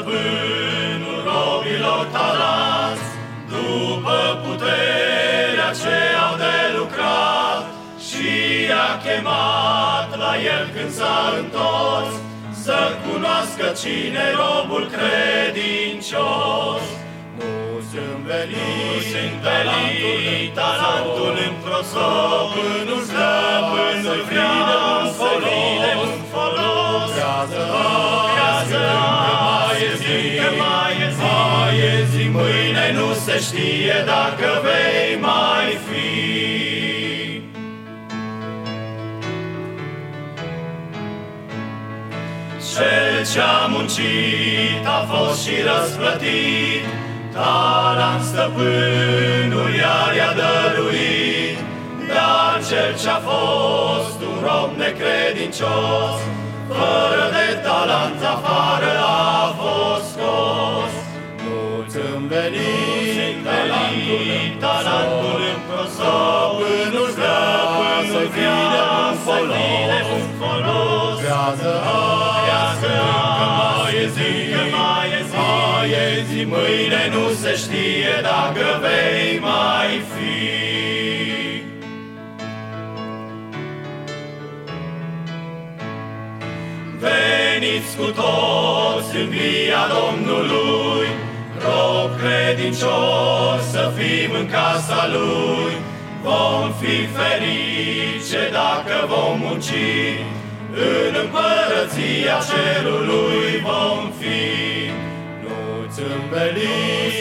stăpânul robilor talanți, după puterea ce au de lucrat, și i-a chemat la el când s-a întors, să cunoască cine robul credincios. Nu-ți înveli talentul în prosop, stăpânul vine un folos. Lucrează încă mai e zi, mâine nu se știe dacă vei mai fi. Cel ce-a muncit a fost și răsplătit, talent stăpânul iar i-a dăruit. Dar cel ce-a fost un rob necredincios, fără de talent afară a fost scos. Nu-ți înveli talentul în prosop, stăpânul vine un folos. Lucrează încă mai e zi, mâine nu se știe dacă vei mai fi. Veniți cu toți în via Domnului, rob credincios să fim în casa Lui. Vom fi ferice dacă vom munci, în împărăția cerului vom fi. Nu-ți înveli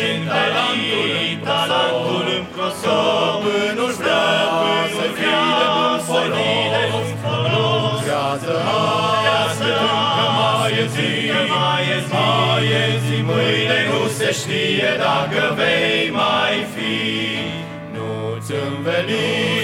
talentul în prosop, stăpânul vine un folos. Lucrează încă mai e zi, mâine nu se știe dacă vei mai fi. Nu-ți înveli